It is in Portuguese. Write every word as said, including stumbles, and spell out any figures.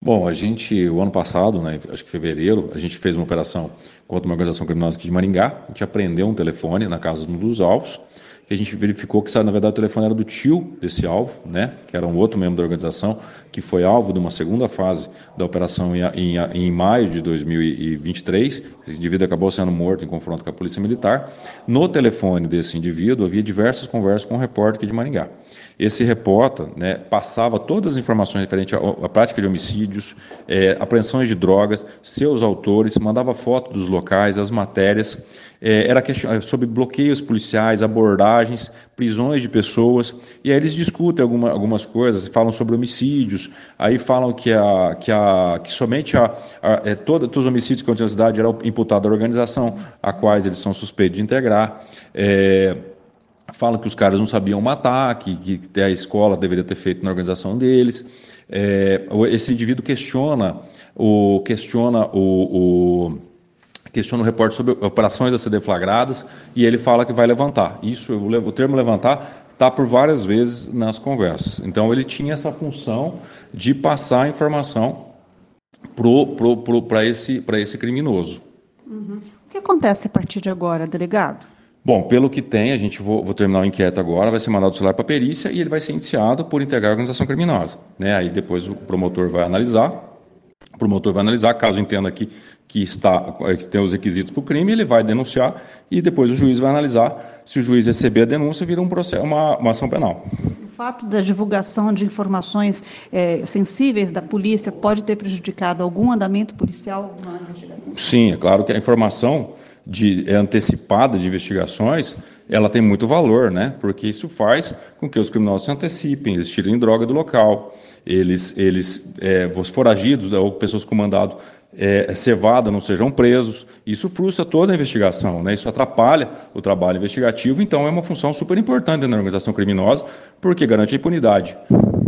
Bom, a gente, o ano passado, né, acho que em fevereiro, a gente fez uma operação contra uma organização criminosa aqui de Maringá. A gente apreendeu um telefone na casa de um dos alvos, que a gente verificou que, na verdade, o telefone era do tio desse alvo, né, que era um outro membro da organização, que foi alvo de uma segunda fase da operação em, em, em maio de dois mil e vinte e três. Esse indivíduo acabou sendo morto em confronto com a Polícia Militar. No telefone desse indivíduo havia diversas conversas com um repórter aqui de Maringá. Esse repórter, né, passava todas as informações referentes à, à prática de homicídios, é, apreensões de drogas, seus autores, mandava foto dos locais, as matérias, é, era question... sobre bloqueios policiais, abordagens, prisões de pessoas, e aí eles discutem alguma, algumas coisas, falam sobre homicídios, aí falam que, a, que, a, que somente a, a, é, toda, todos os homicídios que aconteceram na cidade eram imputados à organização a quais eles são suspeitos de integrar. É, falam que os caras não sabiam matar, que, que a escola deveria ter feito na organização deles. É, esse indivíduo questiona o, questiona o, o, questiona o repórter sobre operações a ser deflagradas e ele fala que vai levantar. Isso, o, o termo levantar está por várias vezes nas conversas. Então ele tinha essa função de passar a informação para esse, para esse criminoso. Uhum. O que acontece a partir de agora, delegado? Bom, pelo que tem, a gente vou, vou terminar o inquérito agora, vai ser mandado o celular para a perícia e ele vai ser indiciado por integrar a organização criminosa, né? Aí depois o promotor vai analisar, o promotor vai analisar, caso entenda que, que, está, que tem os requisitos para o crime, ele vai denunciar e depois o juiz vai analisar. Se o juiz receber a denúncia, vira um processo, uma, uma ação penal. O fato da divulgação de informações é, sensíveis da polícia pode ter prejudicado algum andamento policial, alguma investigação? Sim, é claro que a informação de é, antecipada de investigações, ela tem muito valor, né? Porque isso faz com que os criminosos se antecipem, eles tirem droga do local, eles, eles é, os foragidos ou pessoas com mandado é, cevado não sejam presos. Isso frustra toda a investigação, né? Isso atrapalha o trabalho investigativo, então é uma função super importante na organização criminosa, porque garante a impunidade.